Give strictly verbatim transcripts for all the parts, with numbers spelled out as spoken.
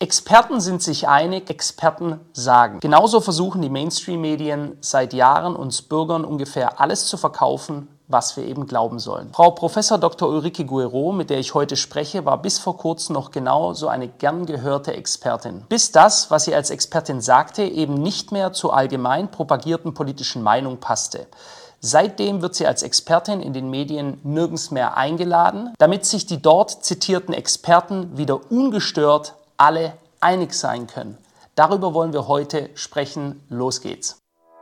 Experten sind sich einig, Experten sagen. Genauso versuchen die Mainstream-Medien seit Jahren uns Bürgern ungefähr alles zu verkaufen, was wir eben glauben sollen. Frau Professor Doktor Ulrike Guerreau, mit der ich heute spreche, war bis vor kurzem noch genau so eine gern gehörte Expertin. Bis das, was sie als Expertin sagte, eben nicht mehr zur allgemein propagierten politischen Meinung passte. Seitdem wird sie als Expertin in den Medien nirgends mehr eingeladen, damit sich die dort zitierten Experten wieder ungestört alle einig sein können. Darüber wollen wir heute sprechen. Los geht's.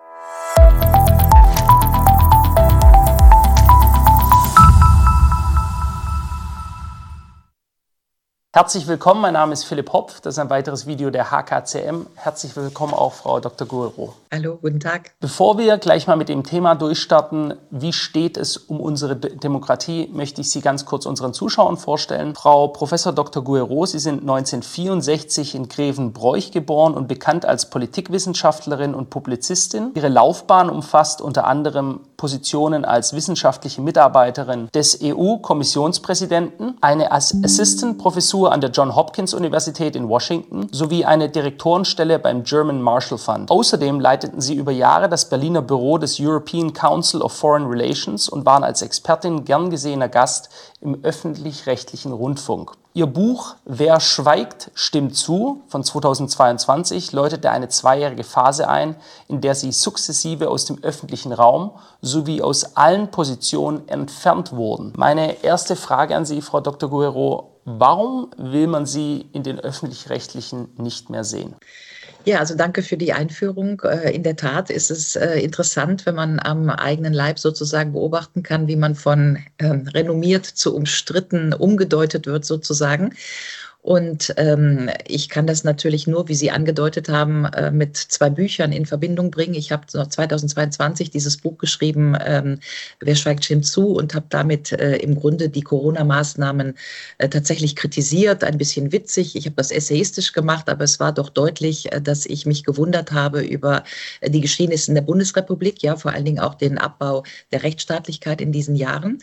Herzlich willkommen, mein Name ist Philipp Hopf, das ist ein weiteres Video der H K C M. Herzlich willkommen auch Frau Doktor Guerreau. Hallo, guten Tag. Bevor wir gleich mal mit dem Thema durchstarten, wie steht es um unsere D- Demokratie, möchte ich Sie ganz kurz unseren Zuschauern vorstellen. Frau Professor Doktor Guerreau, Sie sind neunzehnhundertvierundsechzig in Grevenbroich geboren und bekannt als Politikwissenschaftlerin und Publizistin. Ihre Laufbahn umfasst unter anderem Positionen als wissenschaftliche Mitarbeiterin des E U-Kommissionspräsidenten, eine Assistant-Professur an der Johns Hopkins Universität in Washington sowie eine Direktorenstelle beim German Marshall Fund. Außerdem leiteten sie über Jahre das Berliner Büro des European Council of Foreign Relations und waren als Expertin gern gesehener Gast im öffentlich-rechtlichen Rundfunk. Ihr Buch Wer schweigt, stimmt zu von zweitausendzweiundzwanzig läutete eine zweijährige Phase ein, in der sie sukzessive aus dem öffentlichen Raum sowie aus allen Positionen entfernt wurden. Meine erste Frage an Sie, Frau Doktor Guerreau: Warum will man Sie in den öffentlich-rechtlichen nicht mehr sehen? Ja, also danke für die Einführung. In der Tat ist es interessant, wenn man am eigenen Leib sozusagen beobachten kann, wie man von renommiert zu umstritten umgedeutet wird sozusagen. Und ähm, ich kann das natürlich nur, wie Sie angedeutet haben, äh, mit zwei Büchern in Verbindung bringen. Ich habe zweitausendzweiundzwanzig dieses Buch geschrieben, ähm, Wer schweigt, stimmt zu, und habe damit äh, im Grunde die Corona-Maßnahmen äh, tatsächlich kritisiert, ein bisschen witzig. Ich habe das essayistisch gemacht, aber es war doch deutlich, äh, dass ich mich gewundert habe über äh, die Geschehnisse in der Bundesrepublik, ja, vor allen Dingen auch den Abbau der Rechtsstaatlichkeit in diesen Jahren.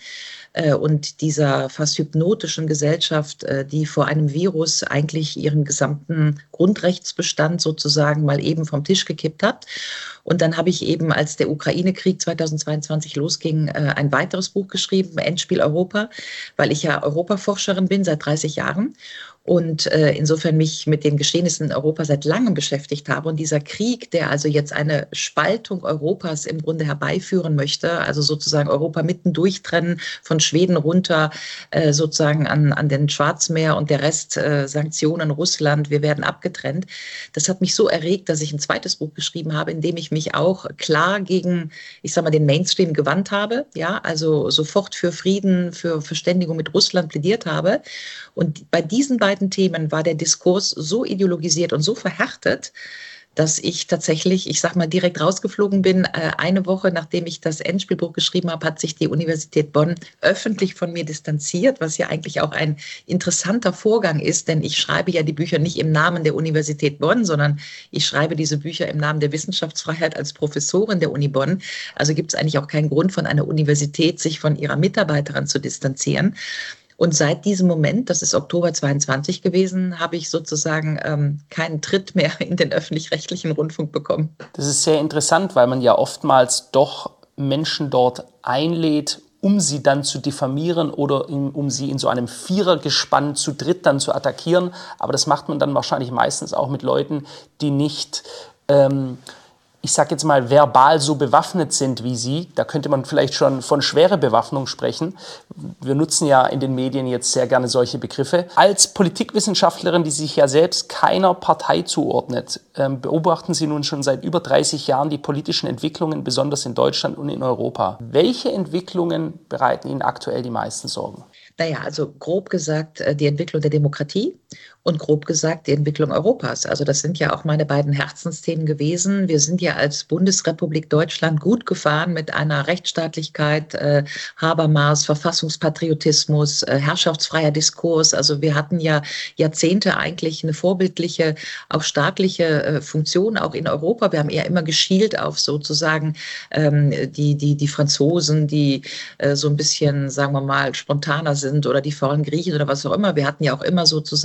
Und dieser fast hypnotischen Gesellschaft, die vor einem Virus eigentlich ihren gesamten Grundrechtsbestand sozusagen mal eben vom Tisch gekippt hat. Und dann habe ich eben, als der Ukraine-Krieg zweitausendzweiundzwanzig losging, ein weiteres Buch geschrieben, Endspiel Europa, weil ich ja Europaforscherin bin seit dreißig Jahren. Und äh, insofern mich mit den Geschehnissen in Europa seit langem beschäftigt habe. Und dieser Krieg, der also jetzt eine Spaltung Europas im Grunde herbeiführen möchte, also sozusagen Europa mitten durchtrennen, von Schweden runter äh, sozusagen an, an den Schwarzmeer und der Rest äh, Sanktionen, Russland, wir werden abgetrennt. Das hat mich so erregt, dass ich ein zweites Buch geschrieben habe, in dem ich mich auch klar gegen, ich sag mal, den Mainstream gewandt habe, ja, also sofort für Frieden, für Verständigung mit Russland plädiert habe. Und bei diesen beiden Themen war der Diskurs so ideologisiert und so verhärtet, dass ich tatsächlich, ich sag mal, direkt rausgeflogen bin. Eine Woche nachdem ich das Endspielbuch geschrieben habe, hat sich die Universität Bonn öffentlich von mir distanziert, was ja eigentlich auch ein interessanter Vorgang ist, denn ich schreibe ja die Bücher nicht im Namen der Universität Bonn, sondern ich schreibe diese Bücher im Namen der Wissenschaftsfreiheit als Professorin der Uni Bonn. Also gibt es eigentlich auch keinen Grund von einer Universität, sich von ihrer Mitarbeiterin zu distanzieren. Und seit diesem Moment, das ist Oktober zweiundzwanzig gewesen, habe ich sozusagen ähm, keinen Tritt mehr in den öffentlich-rechtlichen Rundfunk bekommen. Das ist sehr interessant, weil man ja oftmals doch Menschen dort einlädt, um sie dann zu diffamieren oder in, um sie in so einem Vierergespann zu dritt dann zu attackieren. Aber das macht man dann wahrscheinlich meistens auch mit Leuten, die nicht ähm, ich sage jetzt mal, verbal so bewaffnet sind wie Sie. Da könnte man vielleicht schon von schwerer Bewaffnung sprechen. Wir nutzen ja in den Medien jetzt sehr gerne solche Begriffe. Als Politikwissenschaftlerin, die sich ja selbst keiner Partei zuordnet, beobachten Sie nun schon seit über dreißig Jahren die politischen Entwicklungen, besonders in Deutschland und in Europa. Welche Entwicklungen bereiten Ihnen aktuell die meisten Sorgen? Naja, also grob gesagt die Entwicklung der Demokratie und grob gesagt die Entwicklung Europas. Also das sind ja auch meine beiden Herzensthemen gewesen. Wir sind ja als Bundesrepublik Deutschland gut gefahren mit einer Rechtsstaatlichkeit, äh, Habermas, Verfassungspatriotismus, äh, herrschaftsfreier Diskurs. Also wir hatten ja Jahrzehnte eigentlich eine vorbildliche, auch staatliche äh, Funktion, auch in Europa. Wir haben eher immer geschielt auf sozusagen ähm, die, die, die Franzosen, die äh, so ein bisschen, sagen wir mal, spontaner sind oder die faulen Griechen oder was auch immer. Wir hatten ja auch immer sozusagen ein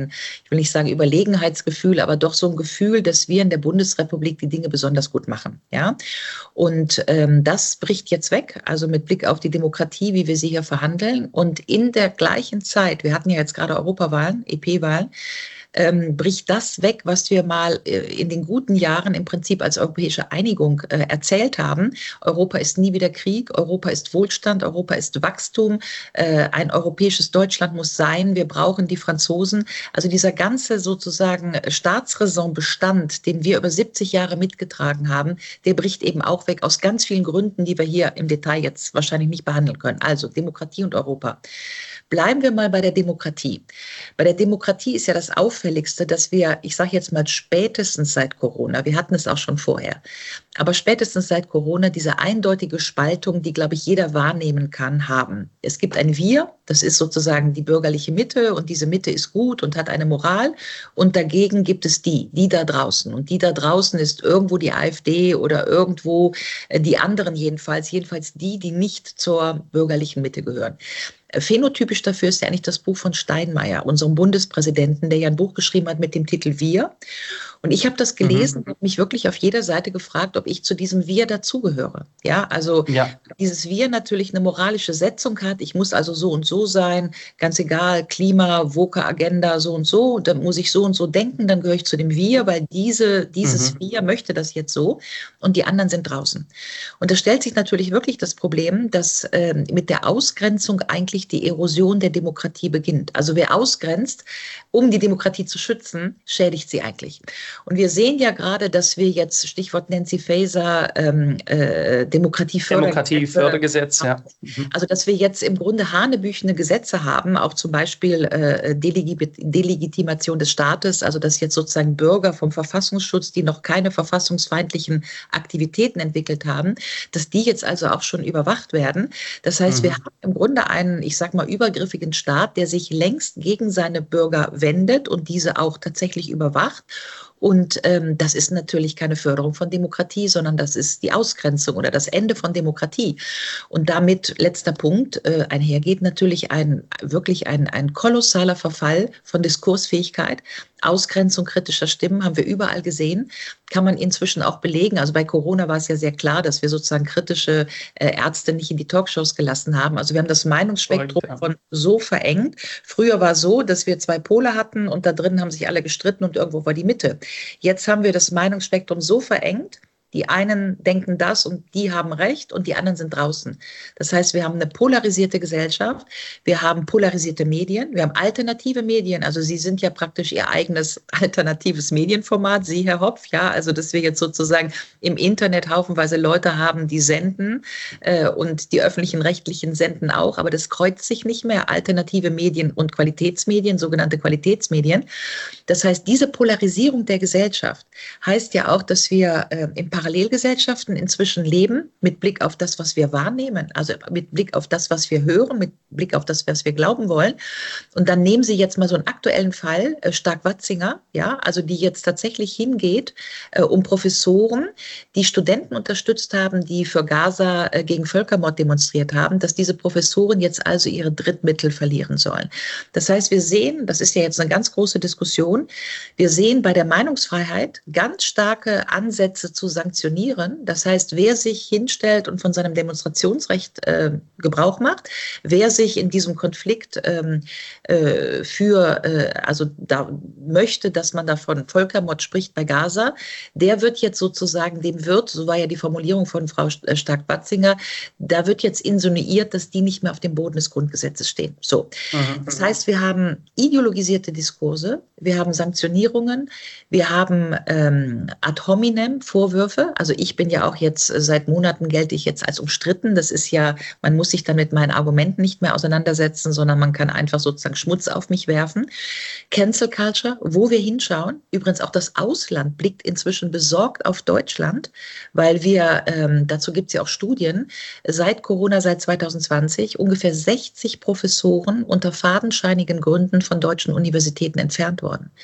ein, ich will nicht sagen Überlegenheitsgefühl, aber doch so ein Gefühl, dass wir in der Bundesrepublik die Dinge besonders gut machen. Ja? Und ähm, das bricht jetzt weg, also mit Blick auf die Demokratie, wie wir sie hier verhandeln. Und in der gleichen Zeit, wir hatten ja jetzt gerade Europawahlen, E P-Wahlen, Ähm, bricht das weg, was wir mal äh, in den guten Jahren im Prinzip als europäische Einigung äh, erzählt haben. Europa ist nie wieder Krieg, Europa ist Wohlstand, Europa ist Wachstum, äh, ein europäisches Deutschland muss sein, wir brauchen die Franzosen. Also dieser ganze sozusagen Staatsräsonbestand, den wir über siebzig Jahre mitgetragen haben, der bricht eben auch weg aus ganz vielen Gründen, die wir hier im Detail jetzt wahrscheinlich nicht behandeln können. Also Demokratie und Europa. Bleiben wir mal bei der Demokratie. Bei der Demokratie ist ja das Auffälligste, dass wir, ich sage jetzt mal spätestens seit Corona, wir hatten es auch schon vorher, aber spätestens seit Corona diese eindeutige Spaltung, die, glaube ich, jeder wahrnehmen kann, haben. Es gibt ein Wir, das ist sozusagen die bürgerliche Mitte und diese Mitte ist gut und hat eine Moral und dagegen gibt es die, die da draußen. Und die da draußen ist irgendwo die AfD oder irgendwo die anderen jedenfalls, jedenfalls die, die nicht zur bürgerlichen Mitte gehören. Phänotypisch dafür ist ja eigentlich das Buch von Steinmeier, unserem Bundespräsidenten, der ja ein Buch geschrieben hat mit dem Titel Wir. Und ich habe das gelesen mhm. und mich wirklich auf jeder Seite gefragt, ob ich zu diesem Wir dazugehöre. Ja, also ja. dieses Wir natürlich eine moralische Setzung hat. Ich muss also so und so sein, ganz egal, Klima, Woke-Agenda, so und so. Dann muss ich so und so denken, dann gehöre ich zu dem Wir, weil diese, dieses mhm. Wir möchte das jetzt so und die anderen sind draußen. Und da stellt sich natürlich wirklich das Problem, dass äh, mit der Ausgrenzung eigentlich die Erosion der Demokratie beginnt. Also wer ausgrenzt, um die Demokratie zu schützen, schädigt sie eigentlich. Und wir sehen ja gerade, dass wir jetzt, Stichwort Nancy Faeser, ähm, äh, Demokratiefördergesetz, Demokratiefördergesetz, ja. Also dass wir jetzt im Grunde hanebüchene Gesetze haben, auch zum Beispiel äh, Delegi- Delegitimation des Staates, also dass jetzt sozusagen Bürger vom Verfassungsschutz, die noch keine verfassungsfeindlichen Aktivitäten entwickelt haben, dass die jetzt also auch schon überwacht werden. Das heißt, mhm. wir haben im Grunde einen, ich sag mal, übergriffigen Staat, der sich längst gegen seine Bürger wendet und diese auch tatsächlich überwacht. Und ähm, das ist natürlich keine Förderung von Demokratie, sondern das ist die Ausgrenzung oder das Ende von Demokratie. Und damit, letzter Punkt, äh, einhergeht natürlich ein wirklich ein, ein kolossaler Verfall von Diskursfähigkeit. Ausgrenzung kritischer Stimmen haben wir überall gesehen, kann man inzwischen auch belegen. Also bei Corona war es ja sehr klar, dass wir sozusagen kritische äh, Ärzte nicht in die Talkshows gelassen haben. Also wir haben das Meinungsspektrum Correct, ja. von so verengt. Früher war es so, dass wir zwei Pole hatten und da drin haben sich alle gestritten und irgendwo war die Mitte. Jetzt haben wir das Meinungsspektrum so verengt, die einen denken das und die haben recht und die anderen sind draußen. Das heißt, wir haben eine polarisierte Gesellschaft, wir haben polarisierte Medien, wir haben alternative Medien. Also Sie sind ja praktisch Ihr eigenes alternatives Medienformat, Sie, Herr Hopf, ja, also dass wir jetzt sozusagen im Internet haufenweise Leute haben, die senden äh, und die öffentlichen Rechtlichen senden auch, aber das kreuzt sich nicht mehr, alternative Medien und Qualitätsmedien, sogenannte Qualitätsmedien. Das heißt, diese Polarisierung der Gesellschaft heißt ja auch, dass wir äh, im Parallelgesellschaften inzwischen leben, mit Blick auf das, was wir wahrnehmen, also mit Blick auf das, was wir hören, mit Blick auf das, was wir glauben wollen. Und dann nehmen Sie jetzt mal so einen aktuellen Fall, äh, Stark-Watzinger, ja, also die jetzt tatsächlich hingeht, äh, um Professoren, die Studenten unterstützt haben, die für Gaza äh, gegen Völkermord demonstriert haben, dass diese Professoren jetzt also ihre Drittmittel verlieren sollen. Das heißt, wir sehen, das ist ja jetzt eine ganz große Diskussion, wir sehen bei der Meinungsfreiheit ganz starke Ansätze zu sanktionieren. Das heißt, wer sich hinstellt und von seinem Demonstrationsrecht äh, Gebrauch macht, wer sich in diesem Konflikt ähm, äh, für, äh, also da möchte, dass man davon Völkermord spricht bei Gaza, der wird jetzt sozusagen, dem wird, so war ja die Formulierung von Frau Stark-Watzinger, da wird jetzt insinuiert, dass die nicht mehr auf dem Boden des Grundgesetzes stehen. So. Mhm. Das heißt, wir haben ideologisierte Diskurse, wir haben Sanktionierungen, wir haben ähm, ad hominem Vorwürfe. Also ich bin ja auch jetzt, seit Monaten gelte ich jetzt als umstritten. Das ist ja, man muss sich dann mit meinen Argumenten nicht mehr auseinandersetzen, sondern man kann einfach sozusagen Schmutz auf mich werfen. Cancel Culture, wo wir hinschauen. Übrigens auch das Ausland blickt inzwischen besorgt auf Deutschland, weil wir, ähm, dazu gibt es ja auch Studien, seit Corona, seit zwanzig zwanzig, ungefähr sechzig Professoren unter fadenscheinigen Gründen von deutschen Universitäten entfernt worden.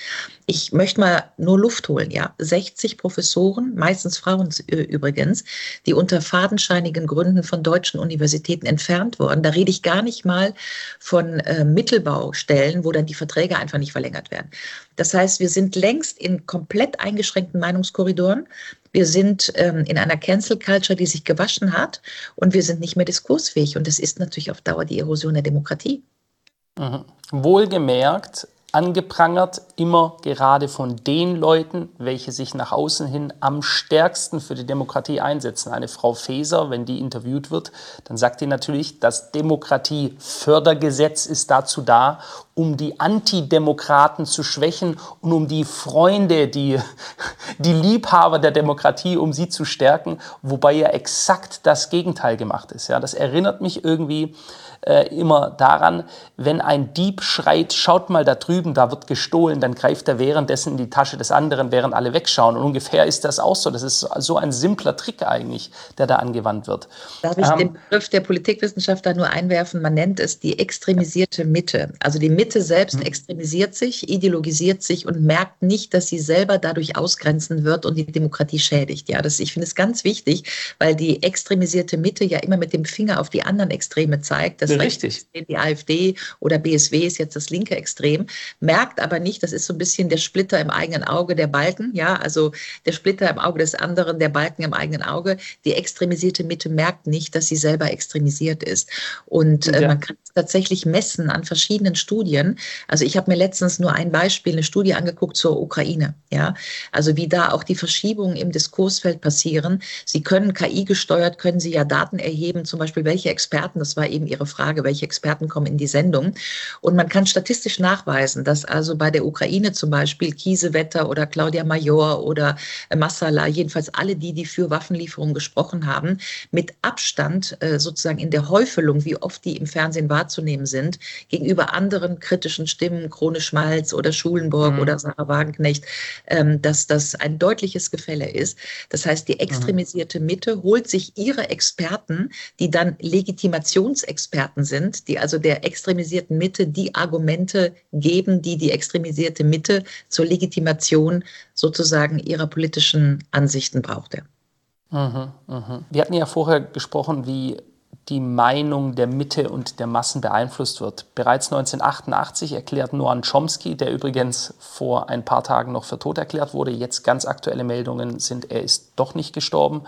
Ich möchte mal nur Luft holen, ja. sechzig Professoren, meistens Frauen übrigens, die unter fadenscheinigen Gründen von deutschen Universitäten entfernt wurden. Da rede ich gar nicht mal von äh, Mittelbaustellen, wo dann die Verträge einfach nicht verlängert werden. Das heißt, wir sind längst in komplett eingeschränkten Meinungskorridoren. Wir sind ähm, in einer Cancel Culture, die sich gewaschen hat, und wir sind nicht mehr diskursfähig. Und das ist natürlich auf Dauer die Erosion der Demokratie. Mhm. Wohlgemerkt, angeprangert immer gerade von den Leuten, welche sich nach außen hin am stärksten für die Demokratie einsetzen. Eine Frau Faeser, wenn die interviewt wird, dann sagt die natürlich, das Demokratiefördergesetz ist dazu da, um die Antidemokraten zu schwächen und um die Freunde, die, die Liebhaber der Demokratie, um sie zu stärken, wobei ja exakt das Gegenteil gemacht ist. Ja, das erinnert mich irgendwie äh, immer daran, wenn ein Dieb schreit, schaut mal da drüben, da wird gestohlen, dann greift er währenddessen in die Tasche des anderen, während alle wegschauen. Und ungefähr ist das auch so. Das ist so ein simpler Trick eigentlich, der da angewandt wird. Darf ich ähm, den Begriff der Politikwissenschaftler nur einwerfen? Man nennt es die extremisierte Mitte. Also die Mitte selbst extremisiert sich, ideologisiert sich und merkt nicht, dass sie selber dadurch ausgrenzen wird und die Demokratie schädigt. Ja, das, ich finde es ganz wichtig, weil die extremisierte Mitte ja immer mit dem Finger auf die anderen Extreme zeigt. Das ja, richtig. Die AfD oder B S W ist jetzt das linke Extrem, merkt aber nicht, das ist so ein bisschen der Splitter im eigenen Auge, der Balken, ja, also der Splitter im Auge des anderen, der Balken im eigenen Auge. Die extremisierte Mitte merkt nicht, dass sie selber extremisiert ist. Und äh, ja. man kann es tatsächlich messen an verschiedenen Studien. Also ich habe mir letztens nur ein Beispiel, eine Studie angeguckt zur Ukraine, ja, also wie da auch die Verschiebungen im Diskursfeld passieren. Sie können K I gesteuert, können Sie ja Daten erheben, zum Beispiel welche Experten, das war eben Ihre Frage, welche Experten kommen in die Sendung. Und man kann statistisch nachweisen, dass also bei der Ukraine zum Beispiel Kiesewetter oder Claudia Major oder Massala, jedenfalls alle die, die für Waffenlieferungen gesprochen haben, mit Abstand äh, sozusagen in der Häufelung, wie oft die im Fernsehen wahrzunehmen sind, gegenüber anderen kritischen Stimmen, Krone Schmalz oder Schulenburg mhm. oder Sarah Wagenknecht, ähm, dass das ein deutliches Gefälle ist. Das heißt, die extremisierte Mitte holt sich ihre Experten, die dann Legitimationsexperten sind, die also der extremisierten Mitte die Argumente geben, die die extremisierte Mitte zur Legitimation sozusagen ihrer politischen Ansichten brauchte. Mhm, mh. Wir hatten ja vorher gesprochen, wie die Meinung der Mitte und der Massen beeinflusst wird. Bereits neunzehnhundertachtundachtzig erklärt Noam Chomsky, der übrigens vor ein paar Tagen noch für tot erklärt wurde, jetzt ganz aktuelle Meldungen sind, er ist doch nicht gestorben,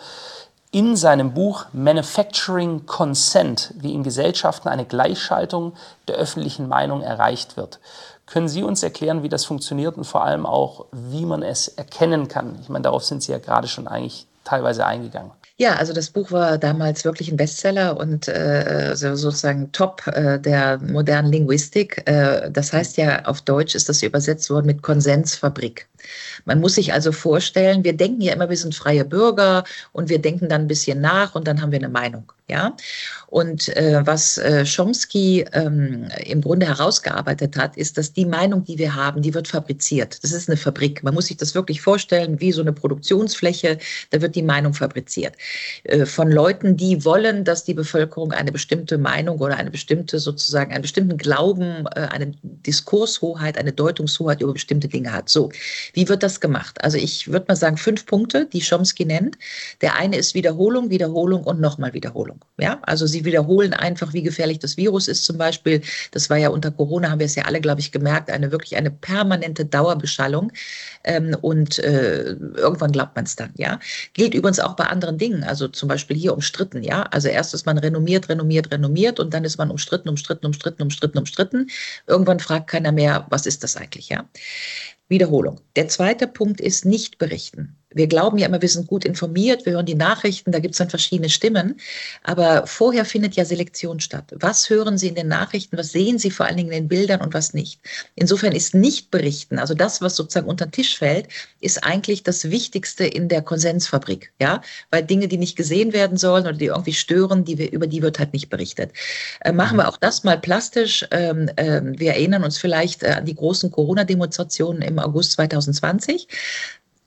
in seinem Buch Manufacturing Consent, wie in Gesellschaften eine Gleichschaltung der öffentlichen Meinung erreicht wird. Können Sie uns erklären, wie das funktioniert und vor allem auch, wie man es erkennen kann? Ich meine, darauf sind Sie ja gerade schon eigentlich teilweise eingegangen. Ja, also das Buch war damals wirklich ein Bestseller und äh, sozusagen Top äh, der modernen Linguistik. Äh, das heißt ja, auf Deutsch ist das übersetzt worden mit Konsensfabrik. Man muss sich also vorstellen, wir denken ja immer, wir sind freie Bürger und wir denken dann ein bisschen nach und dann haben wir eine Meinung. Ja? Und äh, was äh, Chomsky ähm, im Grunde herausgearbeitet hat, ist, dass die Meinung, die wir haben, die wird fabriziert. Das ist eine Fabrik. Man muss sich das wirklich vorstellen, wie so eine Produktionsfläche, da wird die Meinung fabriziert. Äh, von Leuten, die wollen, dass die Bevölkerung eine bestimmte Meinung oder eine bestimmte sozusagen, einen bestimmten Glauben, äh, eine Diskurshoheit, eine Deutungshoheit über bestimmte Dinge hat. So, wie wird das gemacht? Also ich würde mal sagen, fünf Punkte, die Chomsky nennt. Der eine ist Wiederholung, Wiederholung und nochmal Wiederholung. Ja, also sie wiederholen einfach, wie gefährlich das Virus ist zum Beispiel. Das war ja unter Corona, haben wir es ja alle, glaube ich, gemerkt, eine wirklich eine permanente Dauerbeschallung. Ähm, und äh, irgendwann glaubt man es dann. Ja, gilt übrigens auch bei anderen Dingen. Also zum Beispiel hier umstritten. Ja, also erst ist man renommiert, renommiert, renommiert und dann ist man umstritten, umstritten, umstritten, umstritten, umstritten. Irgendwann fragt keiner mehr, was ist das eigentlich? Ja. Wiederholung. Der zweite Punkt ist nicht berichten. Wir glauben ja immer, wir sind gut informiert, wir hören die Nachrichten, da gibt es dann verschiedene Stimmen. Aber vorher findet ja Selektion statt. Was hören Sie in den Nachrichten, was sehen Sie vor allen Dingen in den Bildern und was nicht? Insofern ist nicht berichten, also das, was sozusagen unter den Tisch fällt, ist eigentlich das Wichtigste in der Konsensfabrik. Ja? Weil Dinge, die nicht gesehen werden sollen oder die irgendwie stören, die wir, über die wird halt nicht berichtet. Äh, machen wir auch das mal plastisch. Ähm, äh, wir erinnern uns vielleicht äh, an die großen Corona-Demonstrationen im August zweitausendzwanzig.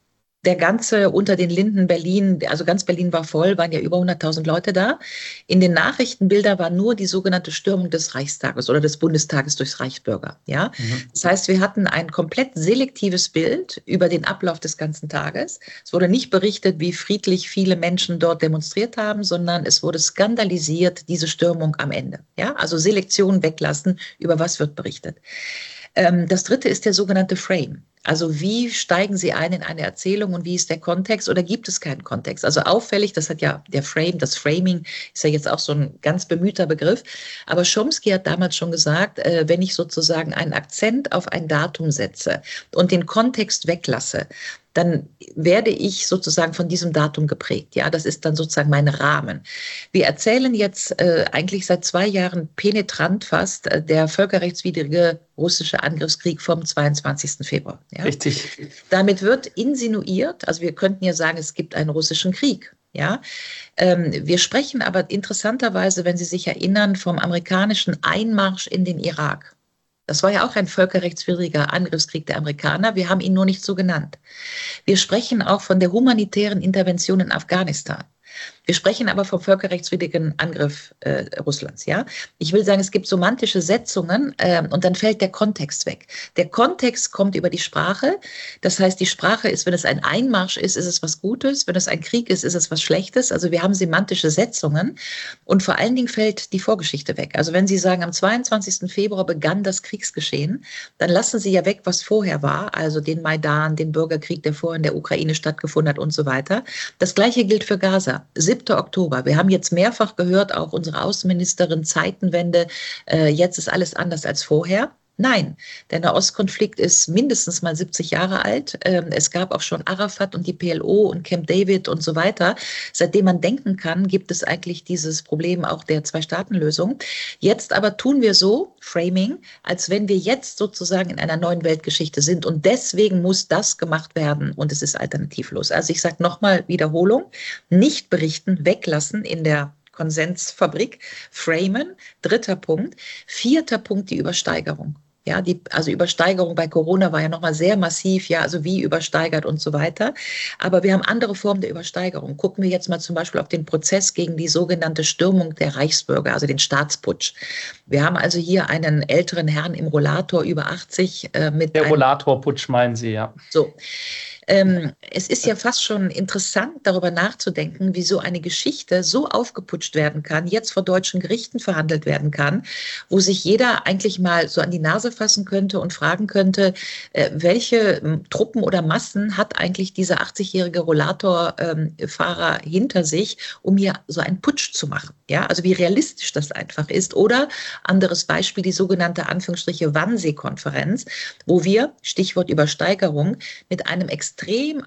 Der ganze unter den Linden Berlin, also ganz Berlin war voll, waren ja über hunderttausend Leute da. In den Nachrichtenbildern war nur die sogenannte Stürmung des Reichstages oder des Bundestages durchs Reichsbürger. Ja? Mhm. Das heißt, wir hatten ein komplett selektives Bild über den Ablauf des ganzen Tages. Es wurde nicht berichtet, wie friedlich viele Menschen dort demonstriert haben, sondern es wurde skandalisiert, diese Stürmung am Ende. Ja? Also Selektion weglassen, über was wird berichtet. Ähm, das dritte ist der sogenannte Frame. Also wie steigen Sie ein in eine Erzählung und wie ist der Kontext oder gibt es keinen Kontext? Also auffällig, das hat ja der Frame, das Framing ist ja jetzt auch so ein ganz bemühter Begriff. Aber Chomsky hat damals schon gesagt, äh, wenn ich sozusagen einen Akzent auf ein Datum setze und den Kontext weglasse, dann werde ich sozusagen von diesem Datum geprägt. Ja, das ist dann sozusagen mein Rahmen. Wir erzählen jetzt äh, eigentlich seit zwei Jahren penetrant fast äh, der völkerrechtswidrige russische Angriffskrieg vom zweiundzwanzigsten Februar. Ja? Richtig. Damit wird insinuiert, also wir könnten ja sagen, es gibt einen russischen Krieg. Ja, ähm, wir sprechen aber interessanterweise, wenn Sie sich erinnern, vom amerikanischen Einmarsch in den Irak. Das war ja auch ein völkerrechtswidriger Angriffskrieg der Amerikaner. Wir haben ihn nur nicht so genannt. Wir sprechen auch von der humanitären Intervention in Afghanistan. Wir sprechen aber vom völkerrechtswidrigen Angriff äh, Russlands. Ja? Ich will sagen, es gibt semantische Setzungen äh, und dann fällt der Kontext weg. Der Kontext kommt über die Sprache. Das heißt, die Sprache ist, wenn es ein Einmarsch ist, ist es was Gutes. Wenn es ein Krieg ist, ist es was Schlechtes. Also wir haben semantische Setzungen und vor allen Dingen fällt die Vorgeschichte weg. Also wenn Sie sagen, am zweiundzwanzigsten Februar begann das Kriegsgeschehen, dann lassen Sie ja weg, was vorher war, also den Maidan, den Bürgerkrieg, der vorher in der Ukraine stattgefunden hat und so weiter. Das Gleiche gilt für Gaza. siebter Oktober. Wir haben jetzt mehrfach gehört, auch unsere Außenministerin, Zeitenwende, äh, jetzt ist alles anders als vorher. Nein, der Nahostkonflikt ist mindestens mal siebzig Jahre alt. Ähm, es gab auch schon Arafat und die P L O und Camp David und so weiter. Seitdem man denken kann, gibt es eigentlich dieses Problem auch der Zwei-Staaten-Lösung. Jetzt aber tun wir so, Framing, als wenn wir jetzt sozusagen in einer neuen Weltgeschichte sind und deswegen muss das gemacht werden und es ist alternativlos. Also ich sage nochmal Wiederholung, nicht berichten, weglassen in der Konsensfabrik, framen, dritter Punkt. Vierter Punkt, die Übersteigerung. Ja, die, also Übersteigerung bei Corona war ja nochmal sehr massiv, ja, also wie übersteigert und so weiter. Aber wir haben andere Formen der Übersteigerung. Gucken wir jetzt mal zum Beispiel auf den Prozess gegen die sogenannte Stürmung der Reichsbürger, also den Staatsputsch. Wir haben also hier einen älteren Herrn im Rollator über achtzig äh, mit der Rollatorputsch meinen Sie, ja. So. Ähm, es ist ja fast schon interessant, darüber nachzudenken, wie so eine Geschichte so aufgeputscht werden kann, jetzt vor deutschen Gerichten verhandelt werden kann, wo sich jeder eigentlich mal so an die Nase fassen könnte und fragen könnte, äh, welche äh, Truppen oder Massen hat eigentlich dieser achtzigjährige Rollatorfahrer ähm, hinter sich, um hier so einen Putsch zu machen. Ja, also wie realistisch das einfach ist. Oder anderes Beispiel, die sogenannte Anführungsstriche Wannsee-Konferenz, wo wir, Stichwort Übersteigerung, mit einem extrem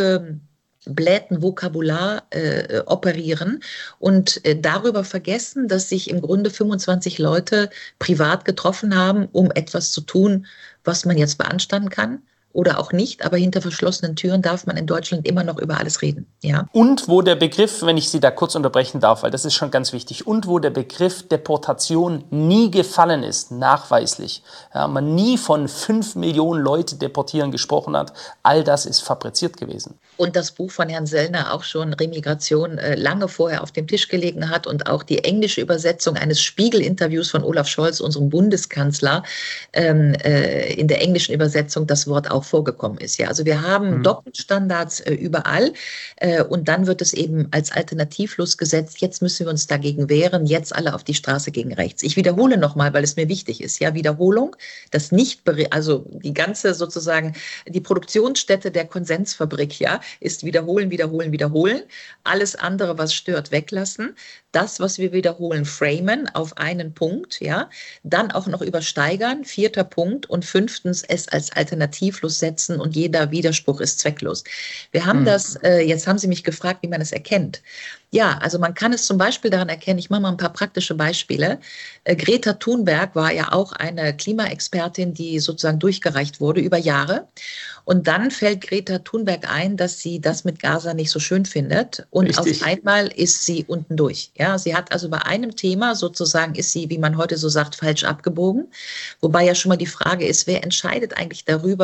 aufgeblähten Vokabular äh, operieren und äh, darüber vergessen, dass sich im Grunde fünfundzwanzig Leute privat getroffen haben, um etwas zu tun, was man jetzt beanstanden kann. Oder auch nicht, aber hinter verschlossenen Türen darf man in Deutschland immer noch über alles reden. Ja? Und wo der Begriff, wenn ich Sie da kurz unterbrechen darf, weil das ist schon ganz wichtig, und wo der Begriff Deportation nie gefallen ist, nachweislich, ja, man nie von fünf Millionen Leute deportieren gesprochen hat, all das ist fabriziert gewesen. Und das Buch von Herrn Sellner auch schon Remigration äh, lange vorher auf dem Tisch gelegen hat und auch die englische Übersetzung eines Spiegel-Interviews von Olaf Scholz, unserem Bundeskanzler, ähm, äh, in der englischen Übersetzung das Wort auch vorgekommen ist. Ja, also wir haben mhm. Doppelstandards äh, überall äh, und dann wird es eben als alternativlos gesetzt. Jetzt müssen wir uns dagegen wehren. Jetzt alle auf die Straße gegen rechts. Ich wiederhole nochmal, weil es mir wichtig ist. Ja, Wiederholung, das nicht, also die ganze sozusagen die Produktionsstätte der Konsensfabrik, ja, ist wiederholen, wiederholen, wiederholen. Alles andere, was stört, weglassen. Das, was wir wiederholen, framen auf einen Punkt, ja, dann auch noch übersteigern, vierter Punkt und fünftens es als alternativlos setzen und jeder Widerspruch ist zwecklos. Wir haben mhm. das, äh, jetzt haben Sie mich gefragt, wie man es erkennt. Ja, also man kann es zum Beispiel daran erkennen, ich mache mal ein paar praktische Beispiele. Äh, Greta Thunberg war ja auch eine Klimaexpertin, die sozusagen durchgereicht wurde über Jahre. Und dann fällt Greta Thunberg ein, dass sie das mit Gaza nicht so schön findet. Und Richtig. Auf einmal ist sie unten durch. Ja, sie hat also bei einem Thema sozusagen, ist sie, wie man heute so sagt, falsch abgebogen. Wobei ja schon mal die Frage ist, wer entscheidet eigentlich darüber,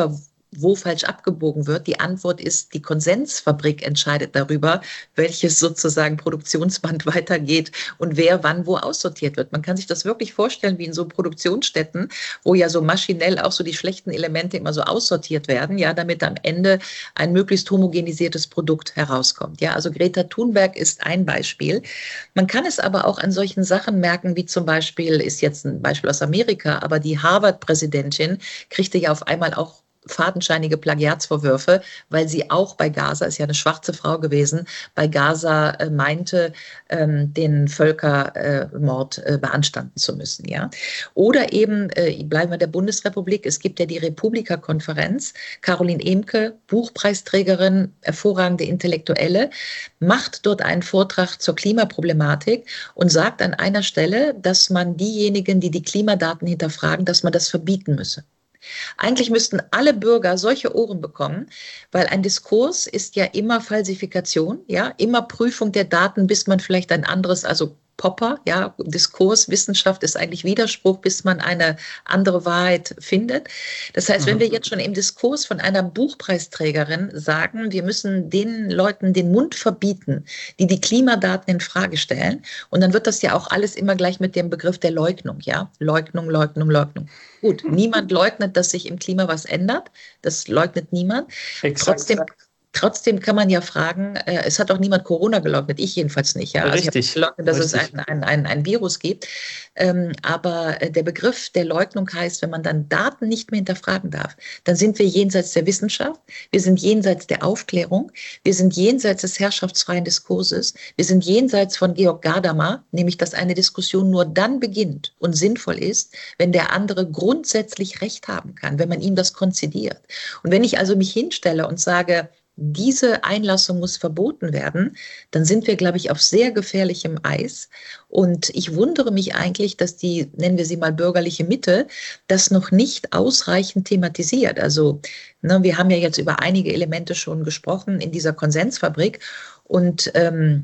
wo falsch abgebogen wird. Die Antwort ist, die Konsensfabrik entscheidet darüber, welches sozusagen Produktionsband weitergeht und wer wann wo aussortiert wird. Man kann sich das wirklich vorstellen wie in so Produktionsstätten, wo ja so maschinell auch so die schlechten Elemente immer so aussortiert werden, ja, damit am Ende ein möglichst homogenisiertes Produkt herauskommt. Ja, also Greta Thunberg ist ein Beispiel. Man kann es aber auch an solchen Sachen merken, wie zum Beispiel, ist jetzt ein Beispiel aus Amerika, aber die Harvard-Präsidentin kriegte ja auf einmal auch fadenscheinige Plagiatsvorwürfe, weil sie auch bei Gaza, ist ja eine schwarze Frau gewesen, bei Gaza äh, meinte, ähm, den Völkermord äh, beanstanden zu müssen. Ja? Oder eben, äh, bleiben wir der Bundesrepublik, es gibt ja die Republika-Konferenz, Caroline Emke, Buchpreisträgerin, hervorragende Intellektuelle, macht dort einen Vortrag zur Klimaproblematik und sagt an einer Stelle, dass man diejenigen, die die Klimadaten hinterfragen, dass man das verbieten müsse. Eigentlich müssten alle Bürger solche Ohren bekommen, weil ein Diskurs ist ja immer Falsifikation, ja, immer Prüfung der Daten, bis man vielleicht ein anderes, also Popper, ja, Diskurs, Wissenschaft ist eigentlich Widerspruch, bis man eine andere Wahrheit findet. Das heißt, mhm. wenn wir jetzt schon im Diskurs von einer Buchpreisträgerin sagen, wir müssen den Leuten den Mund verbieten, die die Klimadaten in Frage stellen, und dann wird das ja auch alles immer gleich mit dem Begriff der Leugnung, ja, Leugnung, Leugnung, Leugnung. Gut, niemand leugnet, dass sich im Klima was ändert, das leugnet niemand. Exakt. Trotzdem Trotzdem kann man ja fragen, äh, es hat auch niemand Corona geleugnet, ich jedenfalls nicht. Ja? Also Richtig. ich habe geleugnet, dass Richtig. es ein, ein, ein, ein Virus gibt. Ähm, aber äh, der Begriff der Leugnung heißt, wenn man dann Daten nicht mehr hinterfragen darf, dann sind wir jenseits der Wissenschaft, wir sind jenseits der Aufklärung, wir sind jenseits des herrschaftsfreien Diskurses, wir sind jenseits von Georg Gadamer, nämlich dass eine Diskussion nur dann beginnt und sinnvoll ist, wenn der andere grundsätzlich Recht haben kann, wenn man ihm das konzidiert. Und wenn ich also mich hinstelle und sage, diese Einlassung muss verboten werden, dann sind wir, glaube ich, auf sehr gefährlichem Eis. Und ich wundere mich eigentlich, dass die, nennen wir sie mal bürgerliche Mitte, das noch nicht ausreichend thematisiert. Also ne, wir haben ja jetzt über einige Elemente schon gesprochen in dieser Konsensfabrik. Und ähm,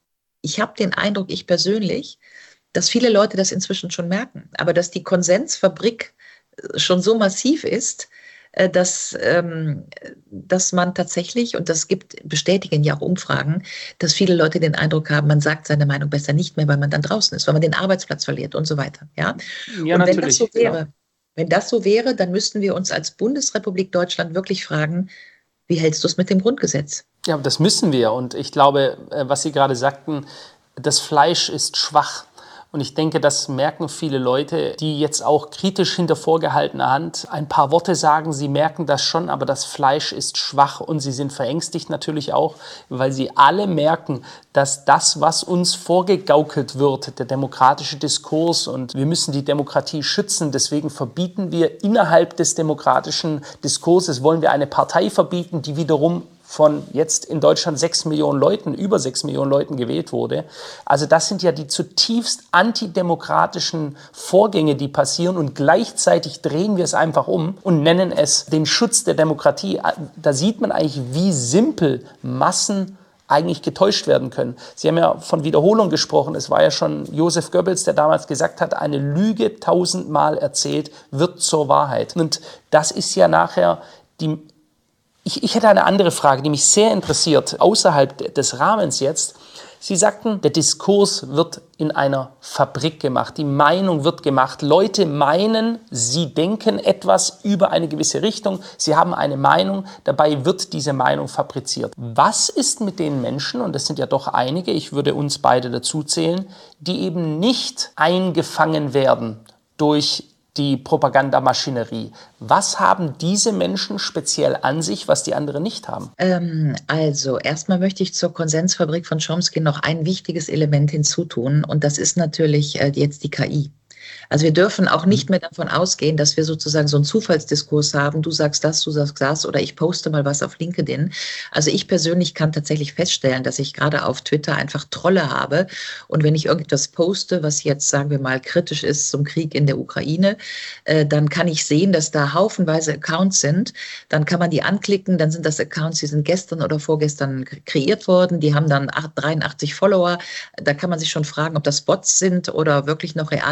ich habe den Eindruck, ich persönlich, dass viele Leute das inzwischen schon merken. Aber dass die Konsensfabrik schon so massiv ist, Dass, ähm, dass man tatsächlich, und das gibt, bestätigen ja auch Umfragen, dass viele Leute den Eindruck haben, man sagt seine Meinung besser nicht mehr, weil man dann draußen ist, weil man den Arbeitsplatz verliert und so weiter. Ja, ja und wenn natürlich. das so wäre, Ja. wenn das so wäre, dann müssten wir uns als Bundesrepublik Deutschland wirklich fragen, wie hältst du es mit dem Grundgesetz? Ja, das müssen wir. Und ich glaube, was Sie gerade sagten, das Fleisch ist schwach. Und ich denke, das merken viele Leute, die jetzt auch kritisch hinter vorgehaltener Hand ein paar Worte sagen. Sie merken das schon, aber das Fleisch ist schwach und sie sind verängstigt natürlich auch, weil sie alle merken, dass das, was uns vorgegaukelt wird, der demokratische Diskurs, und wir müssen die Demokratie schützen, deswegen verbieten wir innerhalb des demokratischen Diskurses, wollen wir eine Partei verbieten, die wiederum von jetzt in Deutschland sechs Millionen Leuten, über sechs Millionen Leuten gewählt wurde. Also das sind ja die zutiefst antidemokratischen Vorgänge, die passieren, und gleichzeitig drehen wir es einfach um und nennen es den Schutz der Demokratie. Da sieht man eigentlich, wie simpel Massen eigentlich getäuscht werden können. Sie haben ja von Wiederholung gesprochen. Es war ja schon Joseph Goebbels, der damals gesagt hat, eine Lüge tausendmal erzählt wird zur Wahrheit. Und das ist ja nachher die Ich, ich hätte eine andere Frage, die mich sehr interessiert, außerhalb des Rahmens jetzt. Sie sagten, der Diskurs wird in einer Fabrik gemacht, die Meinung wird gemacht. Leute meinen, sie denken etwas über eine gewisse Richtung, sie haben eine Meinung, dabei wird diese Meinung fabriziert. Was ist mit den Menschen, und das sind ja doch einige, ich würde uns beide dazu zählen, die eben nicht eingefangen werden durch die Propagandamaschinerie? Was haben diese Menschen speziell an sich, was die anderen nicht haben? Ähm, also erstmal möchte ich zur Konsensfabrik von Chomsky noch ein wichtiges Element hinzutun, und das ist natürlich äh, jetzt die K I. Also wir dürfen auch nicht mehr davon ausgehen, dass wir sozusagen so einen Zufallsdiskurs haben, du sagst das, du sagst das, oder ich poste mal was auf LinkedIn. Also ich persönlich kann tatsächlich feststellen, dass ich gerade auf Twitter einfach Trolle habe, und wenn ich irgendetwas poste, was jetzt, sagen wir mal, kritisch ist zum Krieg in der Ukraine, äh, dann kann ich sehen, dass da haufenweise Accounts sind. Dann kann man die anklicken, dann sind das Accounts, die sind gestern oder vorgestern kreiert worden, die haben dann dreiundachtzig Follower. Da kann man sich schon fragen, ob das Bots sind oder wirklich noch reale Menschen.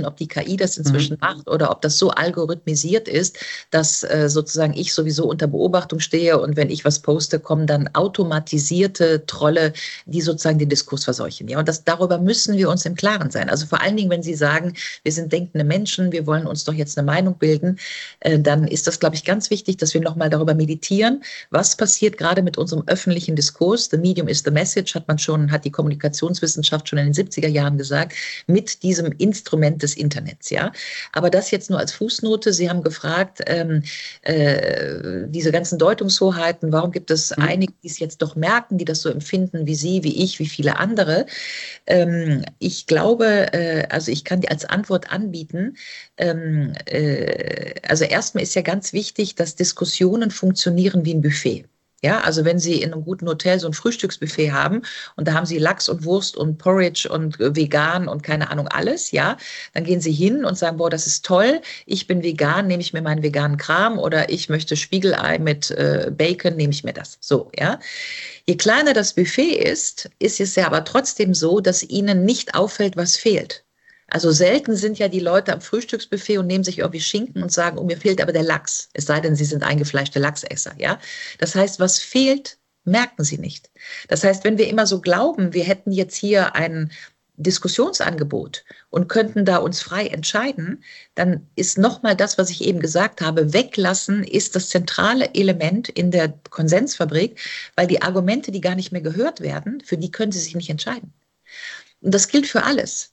Menschen, ob die K I das inzwischen mhm. macht oder ob das so algorithmisiert ist, dass äh, sozusagen ich sowieso unter Beobachtung stehe und wenn ich was poste, kommen dann automatisierte Trolle, die sozusagen den Diskurs verseuchen. Ja, und das, darüber müssen wir uns im Klaren sein. Also vor allen Dingen, wenn Sie sagen, wir sind denkende Menschen, wir wollen uns doch jetzt eine Meinung bilden, äh, dann ist das, glaube ich, ganz wichtig, dass wir nochmal darüber meditieren, was passiert gerade mit unserem öffentlichen Diskurs. The medium is the message, hat man schon, hat die Kommunikationswissenschaft schon in den siebziger Jahren gesagt, mit diesem Instrument des Internets. Ja? Aber das jetzt nur als Fußnote. Sie haben gefragt, ähm, äh, diese ganzen Deutungshoheiten, warum gibt es mhm. einige, die es jetzt doch merken, die das so empfinden wie Sie, wie ich, wie viele andere? Ähm, ich glaube, äh, also ich kann dir als Antwort anbieten, ähm, äh, also erstmal ist ja ganz wichtig, dass Diskussionen funktionieren wie ein Buffet. Ja, also wenn Sie in einem guten Hotel so ein Frühstücksbuffet haben und da haben Sie Lachs und Wurst und Porridge und vegan und keine Ahnung alles, ja, dann gehen Sie hin und sagen, boah, das ist toll, ich bin vegan, nehme ich mir meinen veganen Kram oder ich möchte Spiegelei mit äh, Bacon, nehme ich mir das. So, ja. Je kleiner das Buffet ist, ist es ja aber trotzdem so, dass Ihnen nicht auffällt, was fehlt. Also selten sind ja die Leute am Frühstücksbuffet und nehmen sich irgendwie Schinken und sagen, oh, mir fehlt aber der Lachs. Es sei denn, sie sind eingefleischte Lachsesser, ja. Das heißt, was fehlt, merken sie nicht. Das heißt, wenn wir immer so glauben, wir hätten jetzt hier ein Diskussionsangebot und könnten da uns frei entscheiden, dann ist nochmal das, was ich eben gesagt habe, weglassen ist das zentrale Element in der Konsensfabrik, weil die Argumente, die gar nicht mehr gehört werden, für die können sie sich nicht entscheiden. Und das gilt für alles.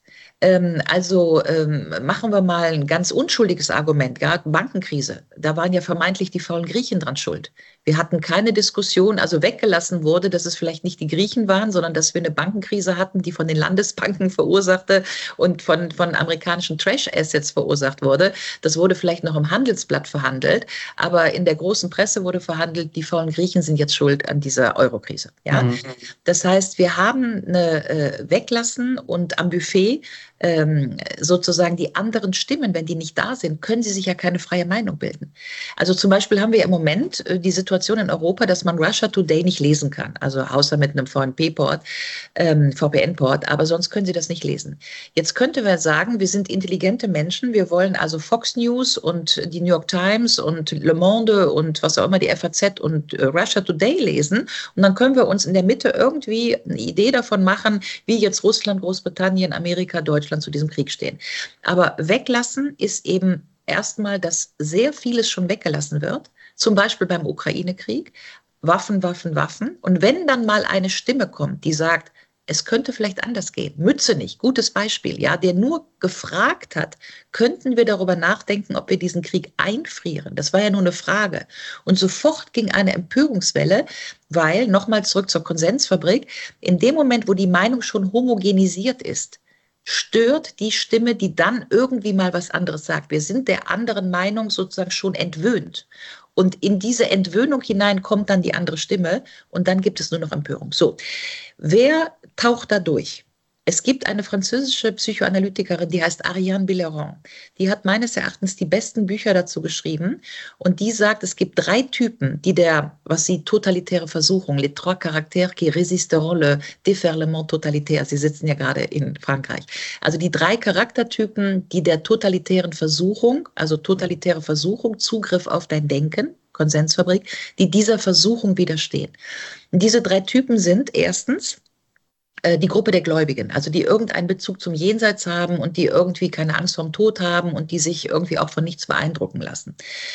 Also ähm, machen wir mal ein ganz unschuldiges Argument, ja, Bankenkrise. Da waren ja vermeintlich die faulen Griechen dran schuld. Wir hatten keine Diskussion, also weggelassen wurde, dass es vielleicht nicht die Griechen waren, sondern dass wir eine Bankenkrise hatten, die von den Landesbanken verursachte und von, von amerikanischen Trash-Assets verursacht wurde. Das wurde vielleicht noch im Handelsblatt verhandelt, aber in der großen Presse wurde verhandelt, die faulen Griechen sind jetzt schuld an dieser Eurokrise. Ja? Mhm. Das heißt, wir haben eine äh, Weglassen und am Buffet ähm, sozusagen die anderen Stimmen, wenn die nicht da sind, können sie sich ja keine freie Meinung bilden. Also zum Beispiel haben wir im Moment äh, die Situation in Europa, dass man Russia Today nicht lesen kann, also außer mit einem V N P-Port, ähm, V P N-Port, aber sonst können sie das nicht lesen. Jetzt könnte man sagen, wir sind intelligente Menschen, wir wollen also Fox News und die New York Times und Le Monde und was auch immer, die F A Z und äh, Russia Today lesen und dann können wir uns in der Mitte irgendwie eine Idee davon machen, wie jetzt Russland, Großbritannien, Amerika, Deutschland zu diesem Krieg stehen. Aber weglassen ist eben erstmal, dass sehr vieles schon weggelassen wird, zum Beispiel beim Ukraine-Krieg, Waffen, Waffen, Waffen. Und wenn dann mal eine Stimme kommt, die sagt, es könnte vielleicht anders gehen. Mützenich, gutes Beispiel, ja, der nur gefragt hat, könnten wir darüber nachdenken, ob wir diesen Krieg einfrieren? Das war ja nur eine Frage. Und sofort ging eine Empörungswelle, weil, nochmal zurück zur Konsensfabrik, in dem Moment, wo die Meinung schon homogenisiert ist, stört die Stimme, die dann irgendwie mal was anderes sagt. Wir sind der anderen Meinung sozusagen schon entwöhnt. Und in diese Entwöhnung hinein kommt dann die andere Stimme und dann gibt es nur noch Empörung. So, wer taucht da durch? Es gibt eine französische Psychoanalytikerin, die heißt Ariane Billerand. Die hat meines Erachtens die besten Bücher dazu geschrieben. Und die sagt, es gibt drei Typen, die der, was sie totalitäre Versuchung, les trois caractères qui résisteront le déferlement totalitaire. Sie sitzen ja gerade in Frankreich. Also die drei Charaktertypen, die der totalitären Versuchung, also totalitäre Versuchung, Zugriff auf dein Denken, Konsensfabrik, die dieser Versuchung widerstehen. Und diese drei Typen sind erstens die Gruppe der Gläubigen, also die irgendeinen Bezug zum Jenseits haben und die irgendwie keine Angst vorm Tod haben und die sich irgendwie auch von nichts beeindrucken lassen.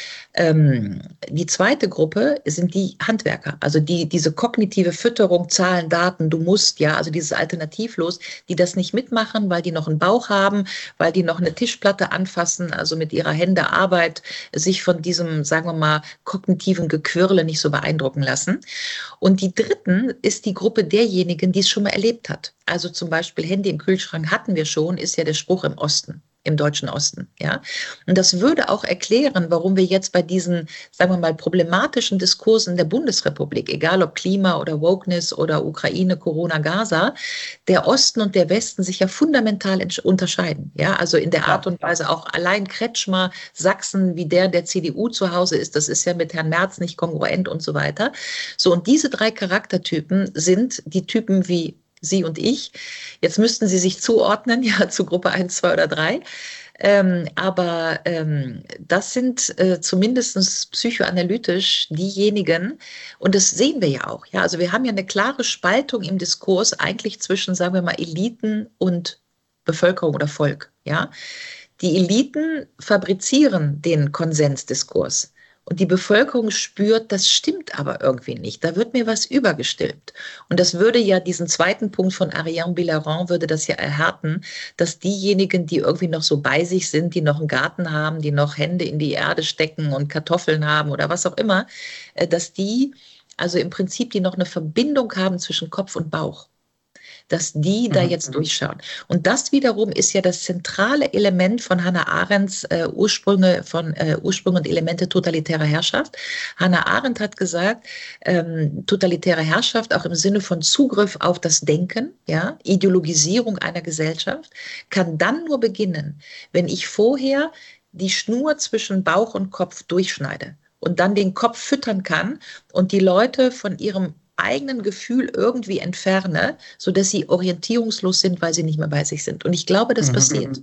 Ähm, die zweite Gruppe sind die Handwerker, also die diese kognitive Fütterung, Zahlen, Daten, du musst, ja, also dieses Alternativlos, die das nicht mitmachen, weil die noch einen Bauch haben, weil die noch eine Tischplatte anfassen, also mit ihrer Hände Arbeit sich von diesem, sagen wir mal, kognitiven Gequirle nicht so beeindrucken lassen. Und die dritten ist die Gruppe derjenigen, die es schon mal erlebt hat. Also zum Beispiel Handy im Kühlschrank hatten wir schon, ist ja der Spruch im Osten. Im deutschen Osten, ja. Und das würde auch erklären, warum wir jetzt bei diesen, sagen wir mal, problematischen Diskursen der Bundesrepublik, egal ob Klima oder Wokeness oder Ukraine, Corona, Gaza, der Osten und der Westen sich ja fundamental unterscheiden, ja. Also in der Art und Weise auch allein Kretschmer, Sachsen, wie der der C D U zu Hause ist, das ist ja mit Herrn Merz nicht kongruent und so weiter. So, und diese drei Charaktertypen sind die Typen wie Sie und ich. Jetzt müssten Sie sich zuordnen, ja, zu Gruppe eins, zwei oder drei. Ähm, aber ähm, das sind äh, zumindest psychoanalytisch diejenigen, und das sehen wir ja auch. Ja? Also wir haben ja eine klare Spaltung im Diskurs eigentlich zwischen, sagen wir mal, Eliten und Bevölkerung oder Volk. Ja? Die Eliten fabrizieren den Konsensdiskurs. Und die Bevölkerung spürt, das stimmt aber irgendwie nicht. Da wird mir was übergestülpt. Und das würde ja diesen zweiten Punkt von Ariane Billerand würde das ja erhärten, dass diejenigen, die irgendwie noch so bei sich sind, die noch einen Garten haben, die noch Hände in die Erde stecken und Kartoffeln haben oder was auch immer, dass die, also im Prinzip, die noch eine Verbindung haben zwischen Kopf und Bauch, dass die da jetzt durchschauen. Und das wiederum ist ja das zentrale Element von Hannah Arendts äh, Ursprünge, von äh, Ursprünge und Elemente totalitärer Herrschaft. Hannah Arendt hat gesagt, ähm, totalitäre Herrschaft auch im Sinne von Zugriff auf das Denken, ja, Ideologisierung einer Gesellschaft, kann dann nur beginnen, wenn ich vorher die Schnur zwischen Bauch und Kopf durchschneide und dann den Kopf füttern kann und die Leute von ihrem eigenen Gefühl irgendwie entferne, sodass sie orientierungslos sind, weil sie nicht mehr bei sich sind. Und ich glaube, das mhm. passiert.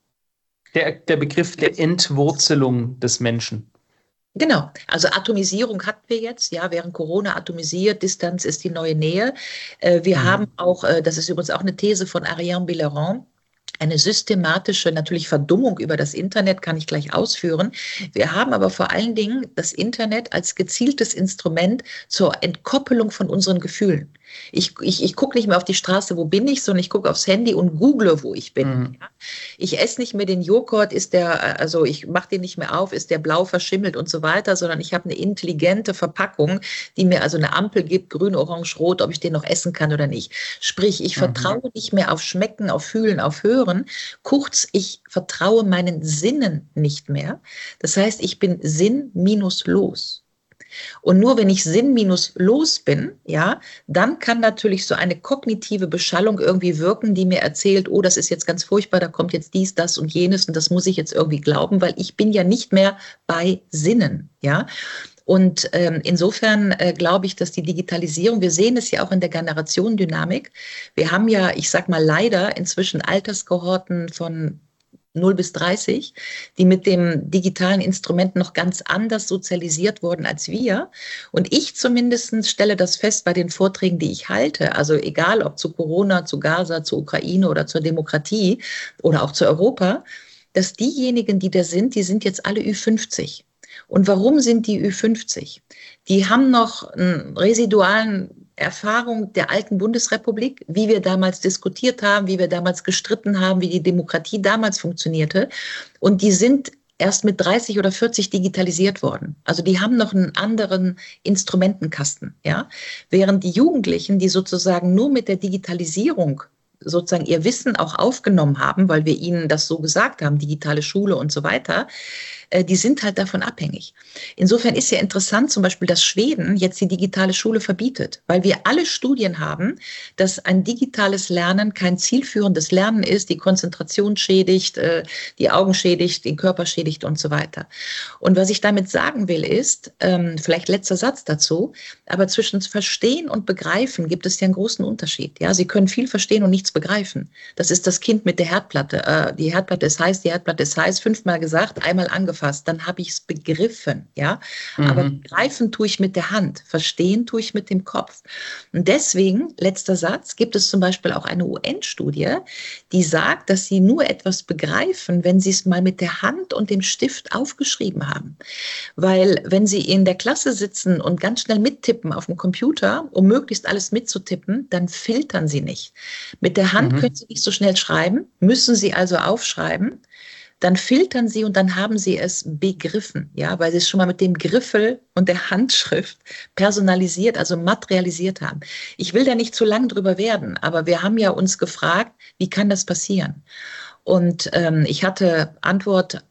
Der, der Begriff der Entwurzelung des Menschen. Genau, also Atomisierung hatten wir jetzt, ja, während Corona atomisiert, Distanz ist die neue Nähe. Wir mhm. haben auch, das ist übrigens auch eine These von Ariane Billerand, eine systematische, natürlich Verdummung über das Internet, kann ich gleich ausführen. Wir haben aber vor allen Dingen das Internet als gezieltes Instrument zur Entkoppelung von unseren Gefühlen. Ich, ich, ich gucke nicht mehr auf die Straße, wo bin ich, sondern ich gucke aufs Handy und google, wo ich bin. Mhm. Ja? Ich esse nicht mehr den Joghurt, ist der, also ich mache den nicht mehr auf, ist der blau verschimmelt und so weiter, sondern ich habe eine intelligente Verpackung, die mir also eine Ampel gibt, grün, orange, rot, ob ich den noch essen kann oder nicht. Sprich, ich mhm. vertraue nicht mehr auf Schmecken, auf Fühlen, auf Hören. Kurz, ich vertraue meinen Sinnen nicht mehr. Das heißt, ich bin Sinn minus los. Und nur wenn ich Sinn minus los bin, ja, dann kann natürlich so eine kognitive Beschallung irgendwie wirken, die mir erzählt, oh, das ist jetzt ganz furchtbar, da kommt jetzt dies, das und jenes und das muss ich jetzt irgendwie glauben, weil ich bin ja nicht mehr bei Sinnen, ja. Und ähm, insofern äh, glaube ich, dass die Digitalisierung, wir sehen es ja auch in der Generationendynamik, wir haben ja, ich sag mal leider, inzwischen Alterskohorten von null bis dreißig, die mit dem digitalen Instrument noch ganz anders sozialisiert wurden als wir. Und ich zumindest stelle das fest bei den Vorträgen, die ich halte, also egal ob zu Corona, zu Gaza, zur Ukraine oder zur Demokratie oder auch zu Europa, dass diejenigen, die da sind, die sind jetzt alle Ü fünfzig. Und warum sind die Ü fünfzig? Die haben noch einen residualen Erfahrung der alten Bundesrepublik, wie wir damals diskutiert haben, wie wir damals gestritten haben, wie die Demokratie damals funktionierte. Und die sind erst mit dreißig oder vierzig digitalisiert worden. Also die haben noch einen anderen Instrumentenkasten, ja. Während die Jugendlichen, die sozusagen nur mit der Digitalisierung sozusagen ihr Wissen auch aufgenommen haben, weil wir ihnen das so gesagt haben, digitale Schule und so weiter, die sind halt davon abhängig. Insofern ist ja interessant zum Beispiel, dass Schweden jetzt die digitale Schule verbietet, weil wir alle Studien haben, dass ein digitales Lernen kein zielführendes Lernen ist, die Konzentration schädigt, die Augen schädigt, den Körper schädigt und so weiter. Und was ich damit sagen will ist, vielleicht letzter Satz dazu, aber zwischen Verstehen und Begreifen gibt es ja einen großen Unterschied. Ja, Sie können viel verstehen und nichts begreifen. Das ist das Kind mit der Herdplatte. Die Herdplatte ist heiß, die Herdplatte ist heiß, fünfmal gesagt, einmal angefasst. Dann habe ich es begriffen, ja. Mhm. Aber begreifen tue ich mit der Hand, verstehen tue ich mit dem Kopf. Und deswegen, letzter Satz, gibt es zum Beispiel auch eine U N-Studie, die sagt, dass sie nur etwas begreifen, wenn sie es mal mit der Hand und dem Stift aufgeschrieben haben. Weil wenn sie in der Klasse sitzen und ganz schnell mittippen auf dem Computer, um möglichst alles mitzutippen, dann filtern sie nicht. Mit der Hand mhm. können sie nicht so schnell schreiben, müssen sie also aufschreiben. Dann filtern sie und dann haben sie es begriffen, ja, weil sie es schon mal mit dem Griffel und der Handschrift personalisiert, also materialisiert haben. Ich will da nicht zu lang drüber werden, aber wir haben ja uns gefragt, wie kann das passieren? Und ähm, ich hatte Antwort,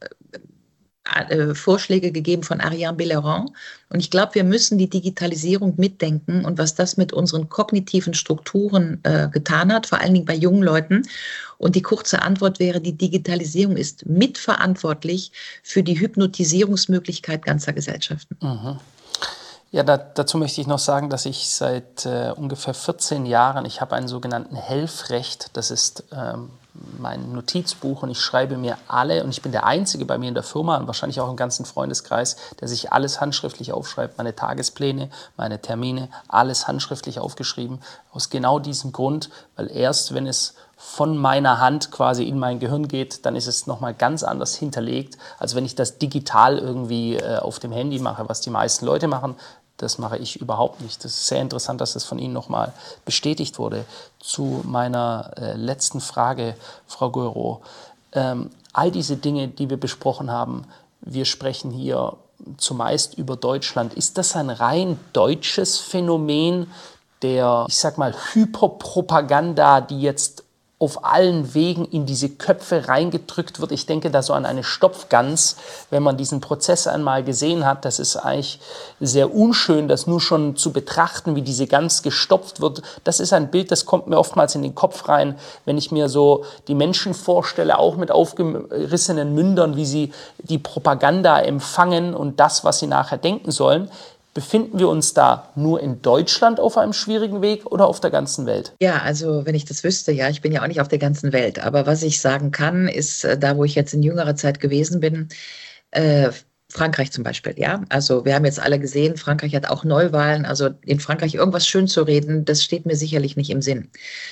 äh, Vorschläge gegeben von Ariane Billerand. Und ich glaube, wir müssen die Digitalisierung mitdenken und was das mit unseren kognitiven Strukturen äh, getan hat, vor allen Dingen bei jungen Leuten. Und die kurze Antwort wäre, die Digitalisierung ist mitverantwortlich für die Hypnotisierungsmöglichkeit ganzer Gesellschaften. Mhm. Ja, da, dazu möchte ich noch sagen, dass ich seit äh, ungefähr vierzehn Jahren, ich habe einen sogenannten Helfrecht, das ist ähm, mein Notizbuch und ich schreibe mir alle, und ich bin der Einzige bei mir in der Firma und wahrscheinlich auch im ganzen Freundeskreis, der sich alles handschriftlich aufschreibt, meine Tagespläne, meine Termine, alles handschriftlich aufgeschrieben, aus genau diesem Grund, weil erst wenn es von meiner Hand quasi in mein Gehirn geht, dann ist es nochmal ganz anders hinterlegt, als wenn ich das digital irgendwie äh, auf dem Handy mache, was die meisten Leute machen. Das mache ich überhaupt nicht. Das ist sehr interessant, dass das von Ihnen nochmal bestätigt wurde. Zu meiner äh, letzten Frage, Frau Guerreau. Ähm, all diese Dinge, die wir besprochen haben, wir sprechen hier zumeist über Deutschland. Ist das ein rein deutsches Phänomen der, ich sag mal, Hyperpropaganda, die jetzt auf allen Wegen in diese Köpfe reingedrückt wird? Ich denke da so an eine Stopfgans, wenn man diesen Prozess einmal gesehen hat. Das ist eigentlich sehr unschön, das nur schon zu betrachten, wie diese Gans gestopft wird. Das ist ein Bild, das kommt mir oftmals in den Kopf rein, wenn ich mir so die Menschen vorstelle, auch mit aufgerissenen Mündern, wie sie die Propaganda empfangen und das, was sie nachher denken sollen. Befinden wir uns da nur in Deutschland auf einem schwierigen Weg oder auf der ganzen Welt? Ja, also wenn ich das wüsste, ja, ich bin ja auch nicht auf der ganzen Welt. Aber was ich sagen kann, ist, äh, da wo ich jetzt in jüngerer Zeit gewesen bin, äh, Frankreich zum Beispiel, ja. Also wir haben jetzt alle gesehen, Frankreich hat auch Neuwahlen. Also in Frankreich irgendwas schön zu reden, das steht mir sicherlich nicht im Sinn.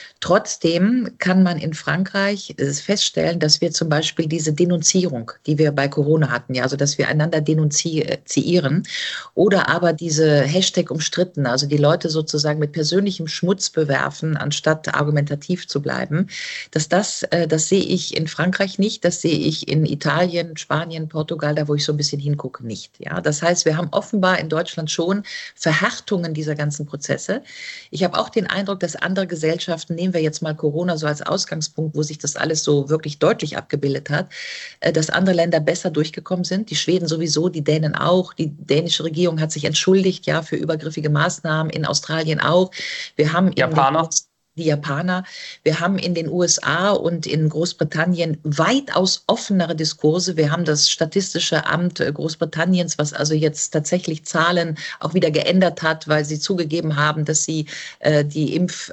Trotzdem kann man in Frankreich feststellen, dass wir zum Beispiel diese Denunzierung, die wir bei Corona hatten, ja, also dass wir einander denunziieren oder aber diese Hashtag umstritten, also die Leute sozusagen mit persönlichem Schmutz bewerfen, anstatt argumentativ zu bleiben, dass das, das sehe ich in Frankreich nicht, das sehe ich in Italien, Spanien, Portugal, da wo ich so ein bisschen hingucke, nicht. Ja, das heißt, wir haben offenbar in Deutschland schon Verhärtungen dieser ganzen Prozesse. Ich habe auch den Eindruck, dass andere Gesellschaften, nehmen wir jetzt mal Corona so als Ausgangspunkt, wo sich das alles so wirklich deutlich abgebildet hat, dass andere Länder besser durchgekommen sind. Die Schweden sowieso, die Dänen auch. Die dänische Regierung hat sich entschuldigt, ja, für übergriffige Maßnahmen. In Australien auch. Wir haben Japaner. Die Japaner. Wir haben in den U S A und in Großbritannien weitaus offenere Diskurse. Wir haben das Statistische Amt Großbritanniens, was also jetzt tatsächlich Zahlen auch wieder geändert hat, weil sie zugegeben haben, dass sie äh, die Impf,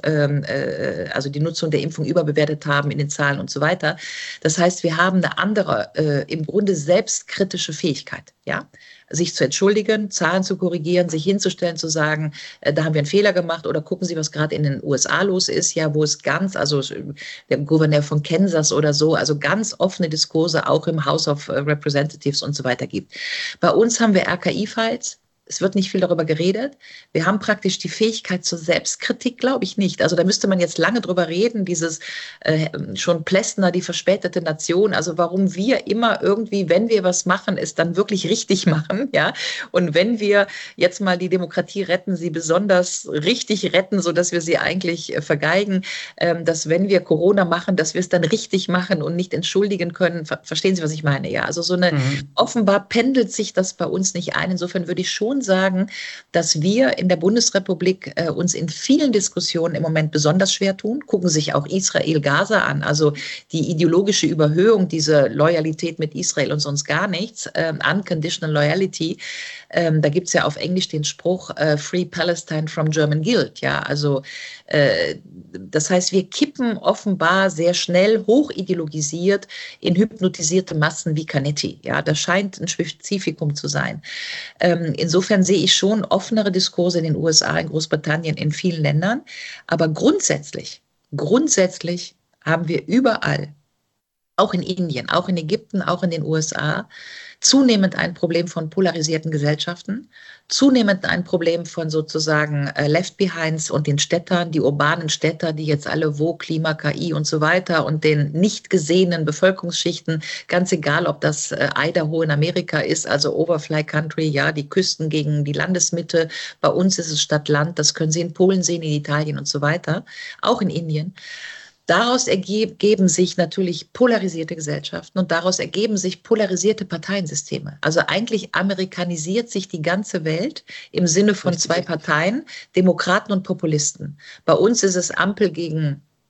äh, also die Nutzung der Impfung überbewertet haben in den Zahlen und so weiter. Das heißt, wir haben eine andere, äh, im Grunde selbstkritische Fähigkeit, ja, sich zu entschuldigen, Zahlen zu korrigieren, sich hinzustellen, zu sagen, äh, da haben wir einen Fehler gemacht oder gucken Sie, was gerade in den U S A los ist, ja, wo es ganz, also der Gouverneur von Kansas oder so, also ganz offene Diskurse auch im House of Representatives und so weiter gibt. Bei uns haben wir R K I-Files. Es wird nicht viel darüber geredet. Wir haben praktisch die Fähigkeit zur Selbstkritik, glaube ich nicht. Also da müsste man jetzt lange drüber reden, dieses äh, schon Plessner, die verspätete Nation. Also warum wir immer irgendwie, wenn wir was machen, es dann wirklich richtig machen, ja. Und wenn wir jetzt mal die Demokratie retten, sie besonders richtig retten, sodass wir sie eigentlich äh, vergeigen, ähm, dass wenn wir Corona machen, dass wir es dann richtig machen und nicht entschuldigen können. Ver- Verstehen Sie, was ich meine? Ja, also so eine, mhm. offenbar pendelt sich das bei uns nicht ein. Insofern würde ich schon sagen, dass wir in der Bundesrepublik äh, uns in vielen Diskussionen im Moment besonders schwer tun. Gucken sich auch Israel-Gaza an, also die ideologische Überhöhung, diese Loyalität mit Israel und sonst gar nichts, äh, unconditional loyalty. Ähm, da gibt es ja auf Englisch den Spruch, äh, Free Palestine from German Guilt. Ja, also äh, das heißt, wir kippen offenbar sehr schnell hochideologisiert in hypnotisierte Massen wie Canetti. Ja, das scheint ein Spezifikum zu sein. Ähm, insofern Insofern sehe ich schon offenere Diskurse in den U S A, in Großbritannien, in vielen Ländern. Aber grundsätzlich, grundsätzlich haben wir überall, auch in Indien, auch in Ägypten, auch in den U S A, zunehmend ein Problem von polarisierten Gesellschaften, zunehmend ein Problem von sozusagen äh, Left-Behinds und den Städtern, die urbanen Städter, die jetzt alle wo, Klima, K I und so weiter und den nicht gesehenen Bevölkerungsschichten, ganz egal, ob das äh, Idaho in Amerika ist, also Overfly Country, ja, die Küsten gegen die Landesmitte, bei uns ist es Stadt-Land, das können Sie in Polen sehen, in Italien und so weiter, auch in Indien. Daraus ergeben sich natürlich polarisierte Gesellschaften und daraus ergeben sich polarisierte Parteiensysteme. Also eigentlich amerikanisiert sich die ganze Welt im Sinne von zwei Parteien, Demokraten und Populisten. Bei uns ist es Ampel gegen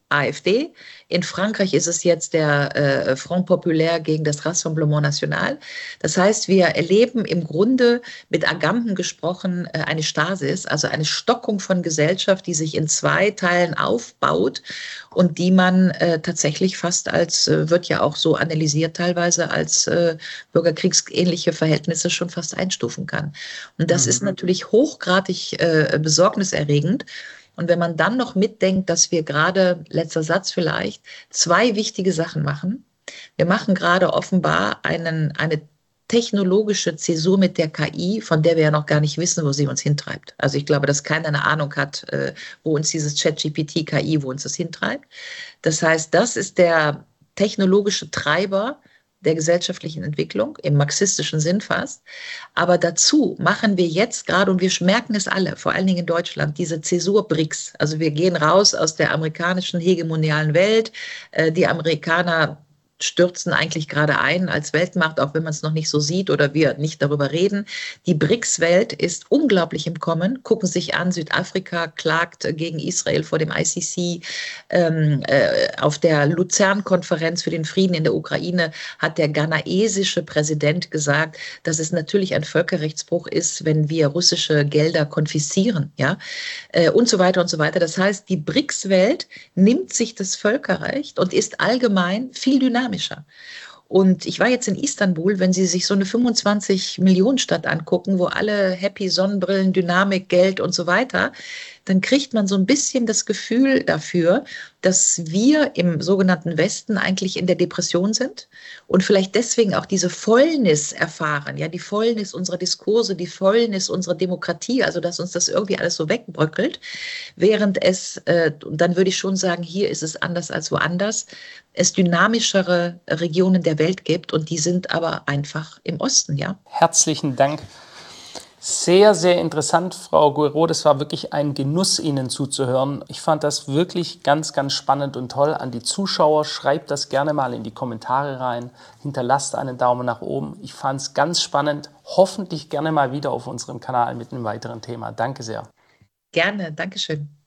AfD. In Frankreich ist es jetzt der äh, Front Populaire gegen das Rassemblement National. Das heißt, wir erleben im Grunde, mit Agamben gesprochen, äh, eine Stasis, also eine Stockung von Gesellschaft, die sich in zwei Teilen aufbaut und die man äh, tatsächlich fast als, äh, wird ja auch so analysiert teilweise, als äh, bürgerkriegsähnliche Verhältnisse schon fast einstufen kann. Und das mhm. ist natürlich hochgradig äh, besorgniserregend. Und wenn man dann noch mitdenkt, dass wir gerade, letzter Satz vielleicht, zwei wichtige Sachen machen. Wir machen gerade offenbar einen, eine technologische Zäsur mit der K I, von der wir ja noch gar nicht wissen, wo sie uns hintreibt. Also ich glaube, dass keiner eine Ahnung hat, wo uns dieses ChatGPT K I, wo uns das hintreibt. Das heißt, das ist der technologische Treiber der gesellschaftlichen Entwicklung, im marxistischen Sinn fast. Aber dazu machen wir jetzt gerade, und wir merken es alle, vor allen Dingen in Deutschland, diese Zäsur-BRICS. Also wir gehen raus aus der amerikanischen hegemonialen Welt. Die Amerikaner stürzen eigentlich gerade ein als Weltmacht, auch wenn man es noch nicht so sieht oder wir nicht darüber reden. Die BRICS-Welt ist unglaublich im Kommen. Gucken Sie sich an, Südafrika klagt gegen Israel vor dem I C C. Ähm, äh, auf der Luzern-Konferenz für den Frieden in der Ukraine hat der ghanaesische Präsident gesagt, dass es natürlich ein Völkerrechtsbruch ist, wenn wir russische Gelder konfiszieren, ja, äh, und so weiter und so weiter. Das heißt, die BRICS-Welt nimmt sich das Völkerrecht und ist allgemein viel dynamischer. Und ich war jetzt in Istanbul, wenn Sie sich so eine fünfundzwanzig-Millionen-Stadt angucken, wo alle happy, Sonnenbrillen, Dynamik, Geld und so weiter, dann kriegt man so ein bisschen das Gefühl dafür, dass wir im sogenannten Westen eigentlich in der Depression sind und vielleicht deswegen auch diese Fäulnis erfahren, ja, die Fäulnis unserer Diskurse, die Fäulnis unserer Demokratie, also dass uns das irgendwie alles so wegbröckelt, während es, äh, und dann würde ich schon sagen, hier ist es anders als woanders, es dynamischere Regionen der Welt gibt und die sind aber einfach im Osten, ja. Herzlichen Dank. Sehr, sehr interessant, Frau Guerreau. Das war wirklich ein Genuss, Ihnen zuzuhören. Ich fand das wirklich ganz, ganz spannend und toll. An die Zuschauer, schreibt das gerne mal in die Kommentare rein. Hinterlasst einen Daumen nach oben. Ich fand es ganz spannend. Hoffentlich gerne mal wieder auf unserem Kanal mit einem weiteren Thema. Danke sehr. Gerne, Dankeschön.